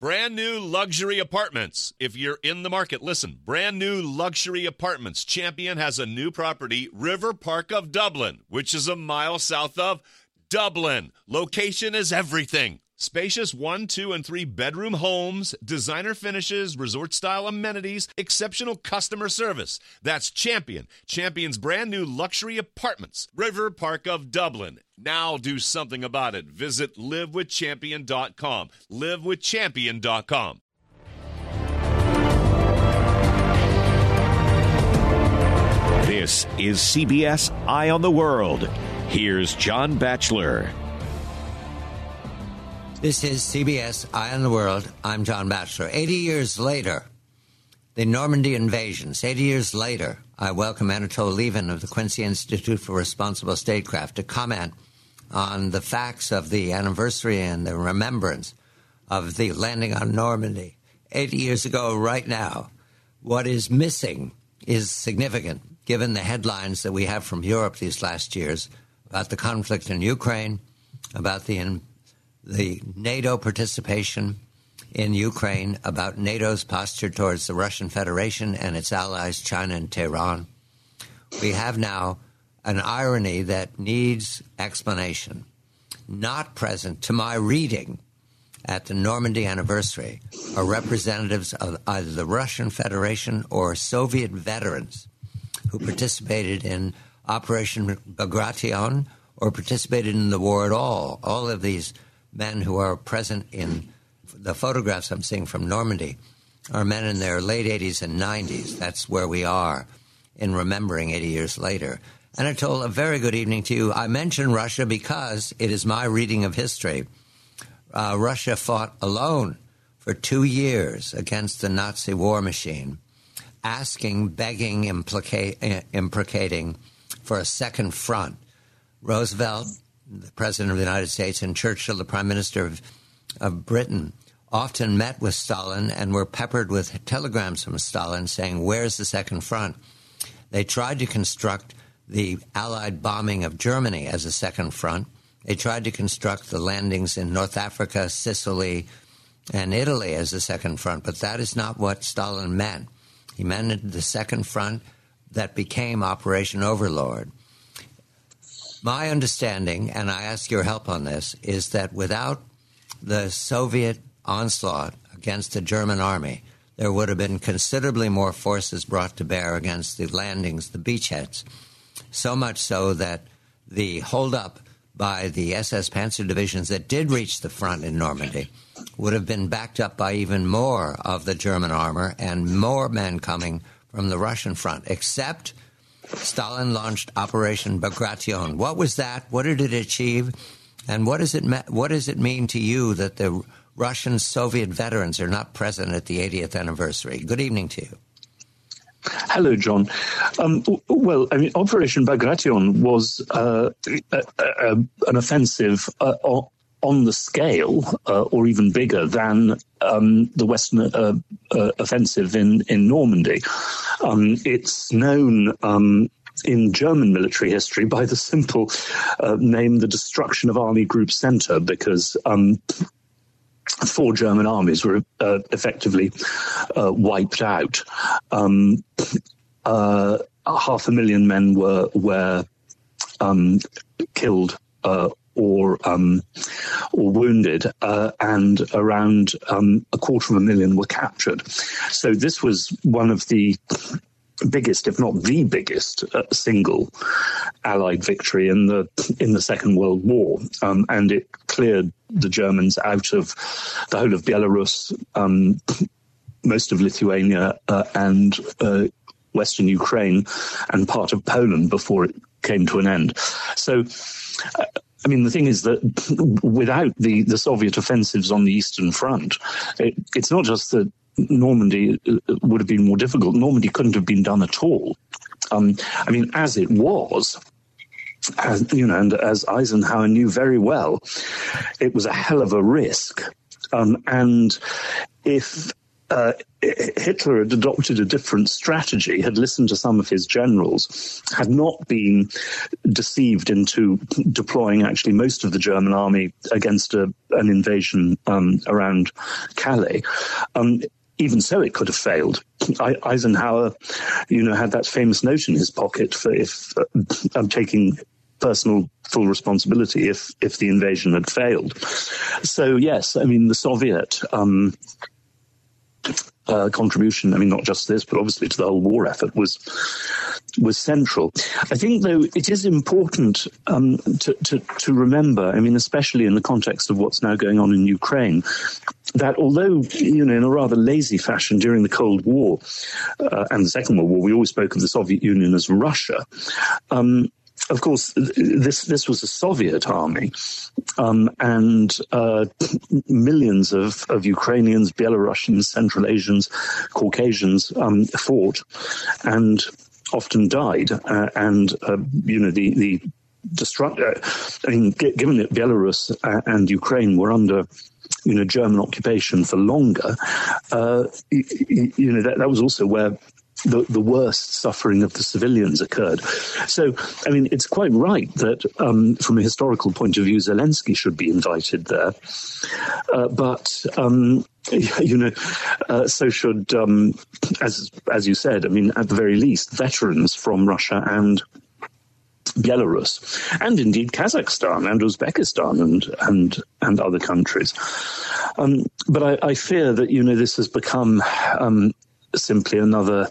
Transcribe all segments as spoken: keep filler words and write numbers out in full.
Brand new luxury apartments. If you're in the market, listen. Brand new luxury apartments. Champion has a new property, River Park of Dublin, which is a mile south of Dublin. Location is everything. Spacious one, two, and three bedroom homes, designer finishes, resort-style amenities, exceptional customer service. That's Champion. Champion's brand new luxury apartments, River Park of Dublin. Now do something about it. Visit live with champion dot com. live with champion dot com. This is C B S Eye on the World. Here's John Batchelor. This is C B S Eye on the World. I'm John Batchelor. eighty years later, the Normandy invasions. eighty years later, I welcome Anatole Lieven of the Quincy Institute for Responsible Statecraft to comment on the facts of the anniversary and the remembrance of the landing on Normandy. eighty years ago, right now, what is missing is significant, given the headlines that we have from Europe these last years about the conflict in Ukraine, about the in, the NATO participation in Ukraine, about NATO's posture towards the Russian Federation and its allies, China and Tehran. We have now an irony that needs explanation. Not present, to my reading, at the Normandy anniversary are representatives of either the Russian Federation or Soviet veterans who participated in Operation Bagration or participated in the war at all. All of these men who are present in the photographs I'm seeing from Normandy are men in their late eighties and nineties. That's where we are in remembering eighty years later. Anatole, a very good evening to you. I mention Russia because it is my reading of history. Uh, Russia fought alone for two years against the Nazi war machine, asking, begging, implica- imprecating for a second front. Roosevelt, the President of the United States, and Churchill, the Prime Minister of, of Britain, often met with Stalin and were peppered with telegrams from Stalin saying, where's the second front? They tried to construct the Allied bombing of Germany as a second front. They tried to construct the landings in North Africa, Sicily, and Italy as a second front, but that is not what Stalin meant. He meant the second front that became Operation Overlord. My understanding, and I ask your help on this, is that without the Soviet onslaught against the German army, there would have been considerably more forces brought to bear against the landings, the beachheads, so much so that the holdup by the S S Panzer divisions that did reach the front in Normandy would have been backed up by even more of the German armor and more men coming from the Russian front, except Stalin launched Operation Bagration. What was that? What did it achieve? And what does it me- what does it mean to you that the Russian Soviet veterans are not present at the eightieth anniversary? Good evening to you. Hello, John. Um, well, I mean, Operation Bagration was uh, a, a, an offensive uh, on the scale, uh, or even bigger, than um, the Western uh, uh, offensive in, in Normandy. Um, it's known um, in German military history by the simple uh, name, the destruction of Army Group Center, because um, four German armies were uh, effectively uh, wiped out. Um, uh, half a million men were, were um, killed uh, or um, or wounded, uh, and around um, a quarter of a million were captured. So this was one of the biggest, if not the biggest, uh, single Allied victory in the in the Second World War, um, and it cleared the Germans out of the whole of Belarus, um, most of Lithuania, uh, and uh, Western Ukraine, and part of Poland before it came to an end. So. Uh, I mean, the thing is that without the, the Soviet offensives on the Eastern Front, it, it's not just that Normandy would have been more difficult. Normandy couldn't have been done at all. Um, I mean, as it was, as, you know, and as Eisenhower knew very well, it was a hell of a risk. Um, and if uh, Hitler had adopted a different strategy, had listened to some of his generals, had not been deceived into deploying actually most of the German army against a, an invasion um, around Calais. Um, Even so, it could have failed. I, Eisenhower, you know, had that famous note in his pocket for if uh, I'm taking personal full responsibility if if the invasion had failed. So yes, I mean the Soviet um, uh, contribution, I mean not just this, but obviously to the whole war effort was was central. I think, though, it is important um, to, to to remember, I mean, especially in the context of what's now going on in Ukraine, that although, you know, in a rather lazy fashion during the Cold War uh, and the Second World War, we always spoke of the Soviet Union as Russia. Um, of course, this this was a Soviet army, um, and uh, millions of, of Ukrainians, Belarusians, Central Asians, Caucasians um, fought and often died. Uh, and, uh, you know, the, the destruct. Uh, I mean, g- given that Belarus and Ukraine were under you know, German occupation for longer, uh, you, you know, that, that was also where the, the worst suffering of the civilians occurred. So, I mean, it's quite right that um, from a historical point of view, Zelensky should be invited there. Uh, but, um, you know, uh, so should, um, as as you said, I mean, at the very least, veterans from Russia and Belarus, and indeed Kazakhstan and Uzbekistan and and and other countries. Um, but I, I fear that, you know, this has become um, simply another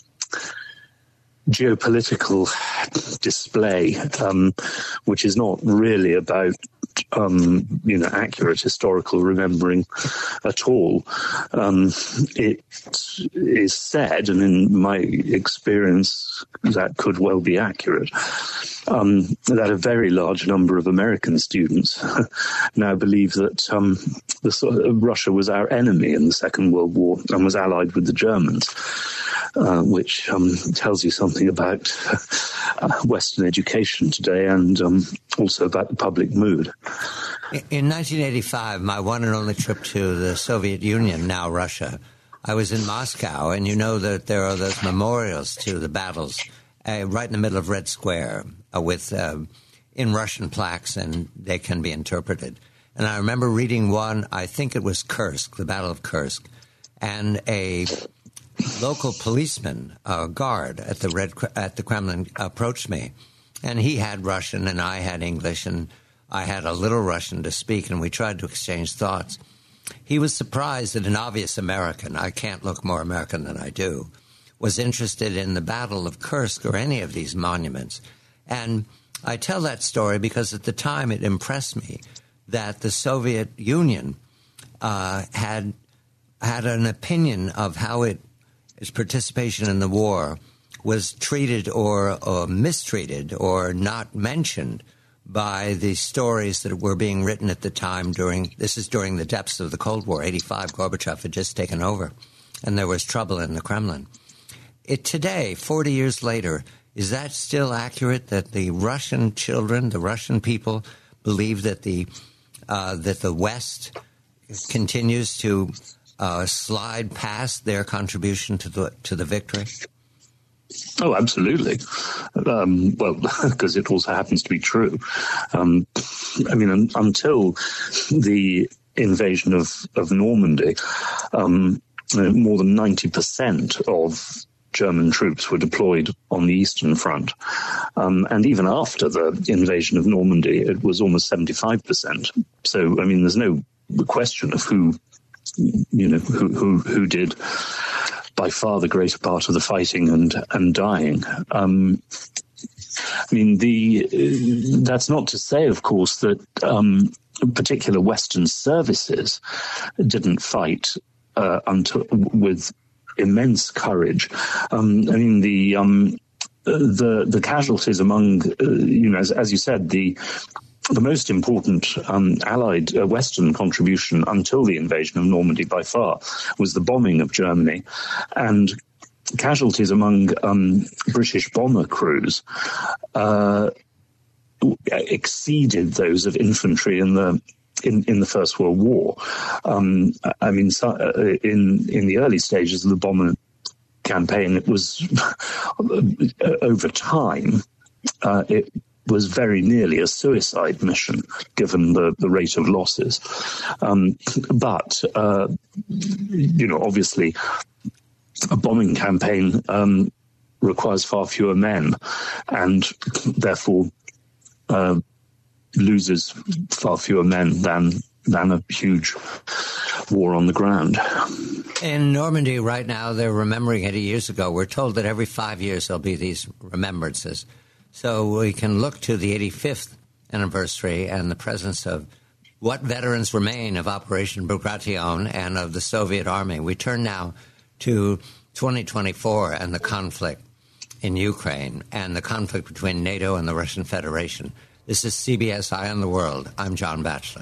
geopolitical display, um, which is not really about um, you know, accurate historical remembering at all. Um, it is said, and in my experience, that could well be accurate, um, that a very large number of American students now believe that um, the, Russia was our enemy in the Second World War and was allied with the Germans. Uh, which um, tells you something about uh, Western education today and um, also about the public mood. In nineteen eighty-five, my one and only trip to the Soviet Union, now Russia, I was in Moscow, and you know that there are those memorials to the battles uh, right in the middle of Red Square uh, with uh, in Russian plaques, and they can be interpreted. And I remember reading one, I think it was Kursk, the Battle of Kursk, and a local policeman, uh, guard at the Red at the Kremlin, approached me, and he had Russian and I had English, and I had a little Russian to speak, and we tried to exchange thoughts. He was surprised that an obvious American, I can't look more American than I do, was interested in the Battle of Kursk or any of these monuments. And I tell that story because at the time it impressed me that the Soviet Union uh, had had an opinion of how it its participation in the war was treated or, or mistreated or not mentioned by the stories that were being written at the time during, this is during the depths of the Cold War, eighty-five, Gorbachev had just taken over, and there was trouble in the Kremlin. It today, forty years later, is that still accurate that the Russian children, the Russian people, believe that the, uh, that the West continues to Uh, slide past their contribution to the to the victory? Oh, absolutely. Um, well, because it also happens to be true. Um, I mean, un- until the invasion of, of Normandy, um, more than ninety percent of German troops were deployed on the Eastern Front. Um, and even after the invasion of Normandy, it was almost seventy-five percent. So, I mean, there's no question of who you know, who, who, who did by far the greater part of the fighting and, and dying. Um, I mean, the, that's not to say, of course, that um, particular Western services didn't fight uh, until, with immense courage. Um, I mean, the, um, the, the casualties among, uh, you know, as, as you said, the, The most important um, Allied uh, Western contribution until the invasion of Normandy by far was the bombing of Germany, and casualties among um, British bomber crews uh, exceeded those of infantry in the in, in the First World War. Um, I mean, so, uh, in in the early stages of the bomber campaign, it was over time, uh, it was very nearly a suicide mission, given the, the rate of losses. Um, but, uh, you know, obviously, a bombing campaign um, requires far fewer men, and therefore uh, loses far fewer men than than a huge war on the ground. In Normandy right now, they're remembering eighty years ago. We're told that every five years there'll be these remembrances. So we can look to the eighty-fifth anniversary and the presence of what veterans remain of Operation Bagration and of the Soviet Army. We turn now to twenty twenty-four and the conflict in Ukraine and the conflict between NATO and the Russian Federation. This is C B S Eye on the World. I'm John Batchelor.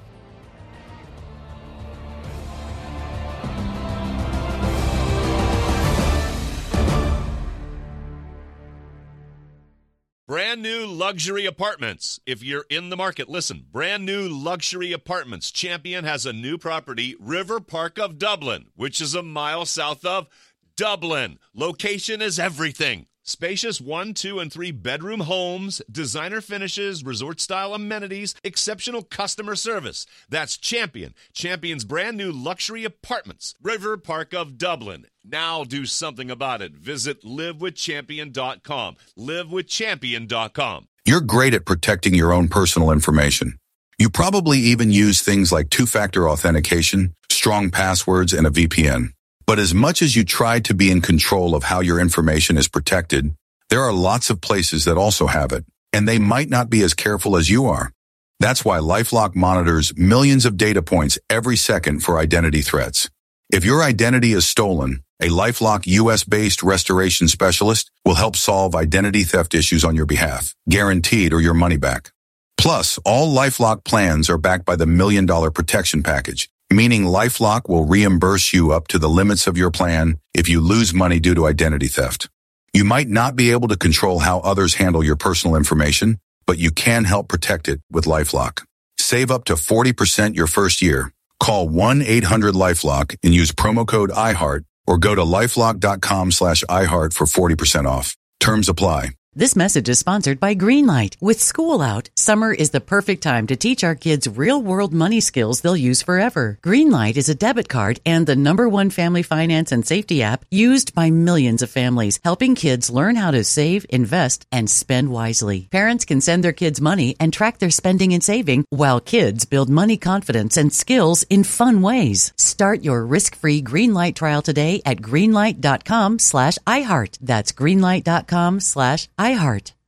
Brand new luxury apartments. If you're in the market, listen. Brand new luxury apartments. Champion has a new property, River Park of Dublin, which is a mile south of Dublin. Location is everything. Spacious one, two, and three bedroom homes, designer finishes, resort-style amenities, exceptional customer service. That's Champion. Champion's brand new luxury apartments, River Park of Dublin. Now do something about it. Visit live with champion dot com. live with champion dot com. You're great at protecting your own personal information. You probably even use things like two-factor authentication, strong passwords, and a V P N. But as much as you try to be in control of how your information is protected, there are lots of places that also have it, and they might not be as careful as you are. That's why LifeLock monitors millions of data points every second for identity threats. If your identity is stolen, a LifeLock U S-based restoration specialist will help solve identity theft issues on your behalf, guaranteed or your money back. Plus, all LifeLock plans are backed by the Million Dollar Protection Package, meaning LifeLock will reimburse you up to the limits of your plan if you lose money due to identity theft. You might not be able to control how others handle your personal information, but you can help protect it with LifeLock. Save up to forty percent your first year. Call one eight hundred LifeLock and use promo code iHeart or go to lifelock.com slash iHeart for forty percent off. Terms apply. This message is sponsored by Greenlight. With school out, summer is the perfect time to teach our kids real-world money skills they'll use forever. Greenlight is a debit card and the number one family finance and safety app used by millions of families, helping kids learn how to save, invest, and spend wisely. Parents can send their kids money and track their spending and saving, while kids build money confidence and skills in fun ways. Start your risk-free Greenlight trial today at greenlight.com slash iHeart. That's greenlight.com slash iHeart.